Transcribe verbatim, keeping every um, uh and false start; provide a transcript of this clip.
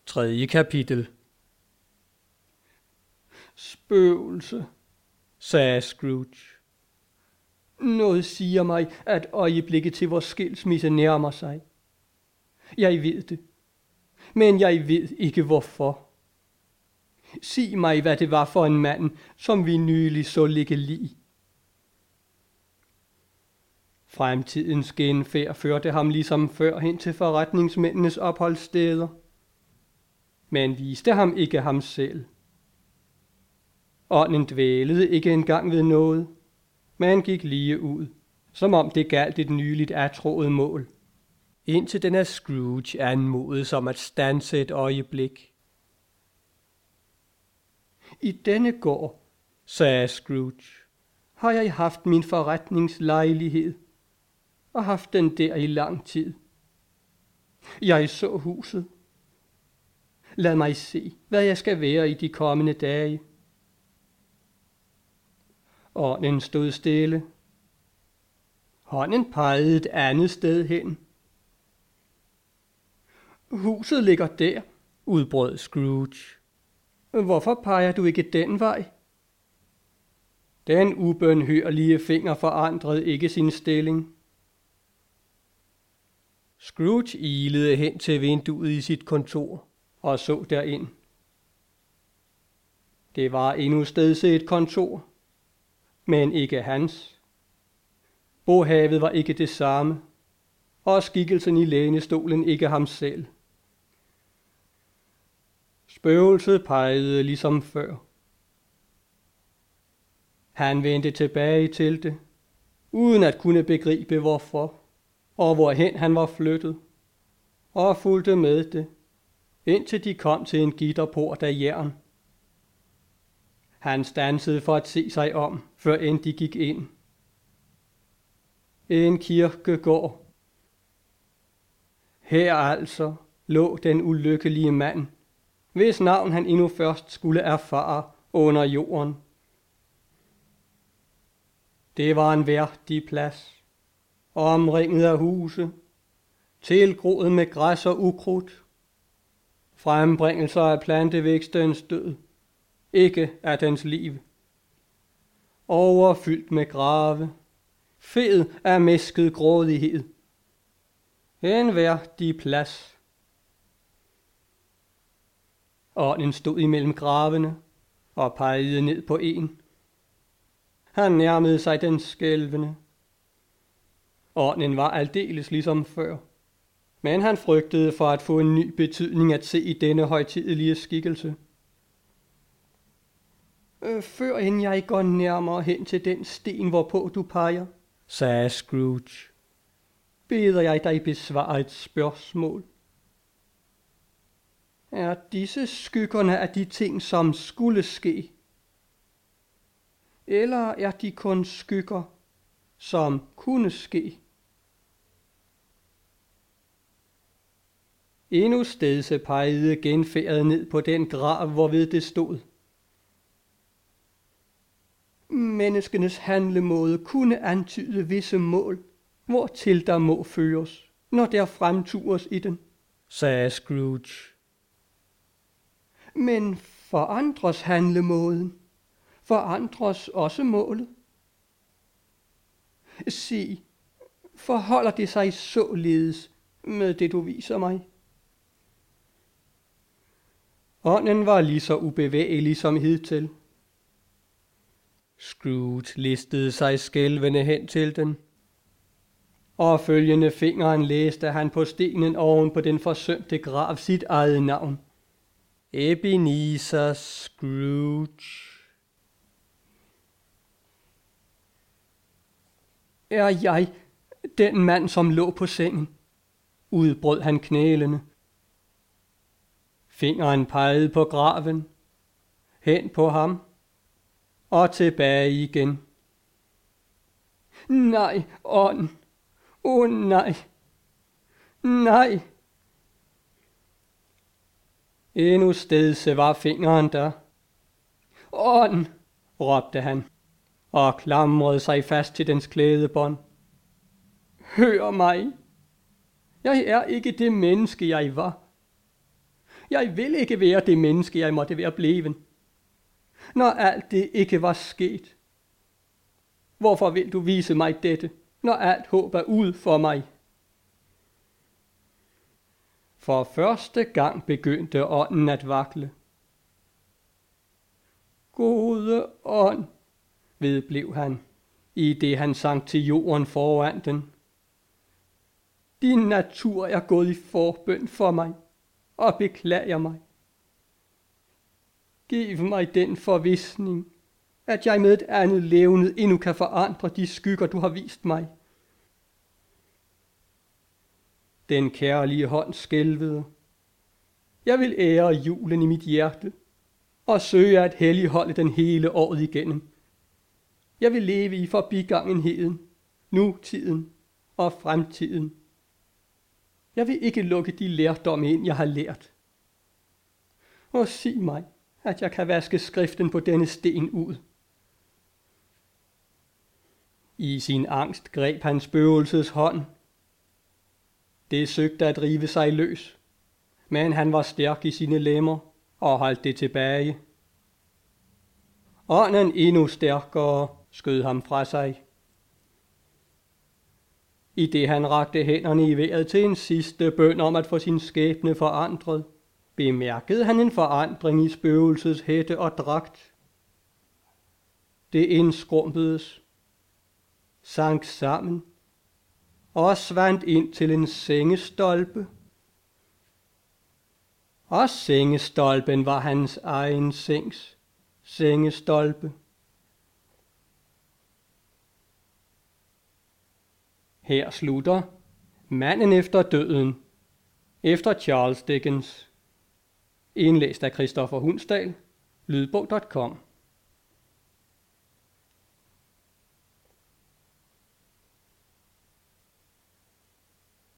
Tredje kapitel. Spøgelse, sagde Scrooge. Noget siger mig, at øjeblikket til vores skilsmisse nærmer sig. Jeg ved det, men jeg ved ikke hvorfor. Sig mig, hvad det var for en mand, som vi nylig så ligge lig. Fremtidens genfærd førte ham ligesom før hen til forretningsmændenes opholdssteder, men viste ham ikke ham selv. Ånden dvælede ikke engang ved noget, men gik lige ud, som om det galt et nyligt attroet mål, indtil den af Scrooge anmodede som at standse et øjeblik. I denne gård, sagde Scrooge, har jeg haft min forretningslejlighed, og haft den der i lang tid. Jeg så huset. Lad mig se, hvad jeg skal være i de kommende dage. Ånden stod stille. Hånden pegede et andet sted hen. Huset ligger der, udbrød Scrooge. Hvorfor peger du ikke den vej? Den ubønhørlige finger forandrede ikke sin stilling. Scrooge ilede hen til vinduet i sit kontor og så derind. Det var endnu steds et kontor, men ikke hans. Bohavet var ikke det samme, og skikkelsen i lænestolen ikke ham selv. Spøgelset pegede ligesom før. Han vendte tilbage til det, uden at kunne begribe hvorfor, og hvorhen han var flyttet, og fulgte med det, indtil de kom til en gitterport af jern. Han standsede for at se sig om, før end de gik ind. En kirkegård. Her altså lå den ulykkelige mand, hvis navn han endnu først skulle erfare under jorden. Det var en værdig plads, omringet af huse, tilgroet med græs og ukrudt, frembringelser af plantevækstens død, ikke af dens liv, overfyldt med grave, fed af mæsket grådighed. En værdig plads. Ånden stod imellem gravene og pegede ned på en. Han nærmede sig den skælvende. Ånden var aldeles ligesom før, men han frygtede for at få en ny betydning at se i denne højtidelige skikkelse. Før end jeg går nærmere hen til den sten, hvorpå du peger, sagde Scrooge, beder jeg dig besvare et spørgsmål. Er disse skyggerne af de ting, som skulle ske? Eller er de kun skygger, som kunne ske? Endnu stedse pegede genfærdet ned på den grav, hvorved det stod. Menneskenes handlemåde kunne antyde visse mål, hvortil der må føres, når der fremtures i den, sagde Scrooge. Men forandres handlemåden, forandres også målet. Sig, forholder det sig således med det, du viser mig? Ånden var lige så ubevægelig som hidtil. Scrooge listede sig skælvende hen til den, og følgende fingeren læste han på stenen oven på den forsømte grav sit eget navn. Ebenezer Scrooge. Er jeg den mand, som lå på sengen? Udbrød han knælende. Fingeren pegede på graven, hen på ham og tilbage igen. Nej, ånd. Åh oh, nej. Nej. Endnu stedse var fingeren der. Ånd, råbte han, og klamrede sig fast til dens klædebånd. Hør mig. Jeg er ikke det menneske, jeg var. Jeg vil ikke være det menneske, jeg måtte være bleven. Når alt det ikke var sket. Hvorfor vil du vise mig dette, når alt håb er ud for mig? For første gang begyndte ånden at vakle. Gode ånd, vedblev han, i det han sank til jorden foran den. Din natur er gået i forbøn for mig, og beklager mig. Giv mig den forvisning, at jeg med et andet levnet endnu kan forandre de skygger, du har vist mig. Den kærlige hånd skælvede. Jeg vil ære julen i mit hjerte, og søge at helligholde den hele året igennem. Jeg vil leve i forbigangenheden, nutiden og fremtiden. Jeg vil ikke lukke de lærdomme ind, jeg har lært. Og sig mig, at jeg kan vaske skriften på denne sten ud. I sin angst greb han spøgelses hånd. Det søgte at rive sig løs, men han var stærk i sine lemmer og holdt det tilbage. Ånden endnu stærkere skød ham fra sig. I det han rakte hænderne i vejret til en sidste bøn om at få sin skæbne forandret, bemærkede han en forandring i spøgelsets hætte og dragt. Det indskrumpedes, sank sammen og svandt ind til en sengestolpe. Og sengestolpen var hans egen sengs sengestolpe. Her slutter Manden efter døden, efter Charles Dickens. Indlæst af Christoffer Hundsdal, lydbog punktum com.